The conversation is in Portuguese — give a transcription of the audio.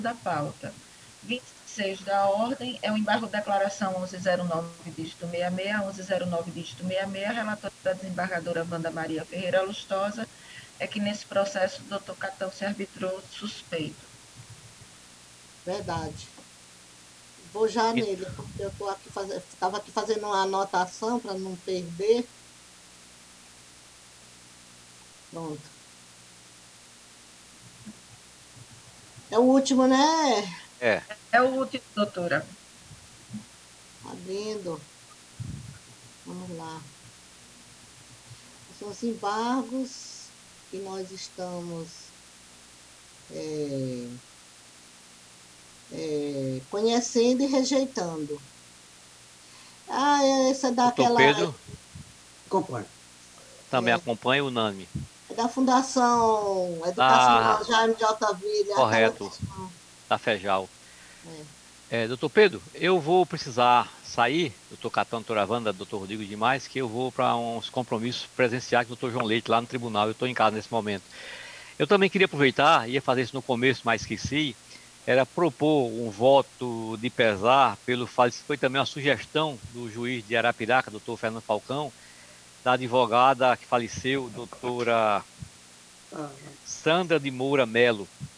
da pauta. 26 da ordem é o embargo declaração 1109, dígito 66, 1109, dígito 66, relatora da desembargadora Wanda Maria Ferreira Lustosa, é que nesse processo o doutor Catão se arbitrou suspeito. Verdade. Vou já E- nele, porque eu estava aqui fazendo uma anotação para não perder. Pronto. É o último, né? É, É o último, doutora. Abrindo. Vamos lá. São os embargos que nós estamos conhecendo e rejeitando. Ah, essa é doutor daquela. Pedro Acompanho. também acompanha unânime. É da Fundação Tá Educacional Jaime de Altavilha, aquela correto, questão. da Fejal. É. Doutor Pedro, eu vou precisar sair, doutor Catão, doutora Wanda, doutor Rodrigo demais, que eu vou para uns compromissos presenciais com o doutor João Leite lá no tribunal. Eu estou em casa nesse momento. Eu também queria aproveitar, ia fazer isso no começo, mas esqueci, era propor um voto de pesar pelo falecimento, foi também uma sugestão do juiz de Arapiraca, doutor Fernando Falcão, da advogada que faleceu, doutora Ah, Sandra de Moura Melo.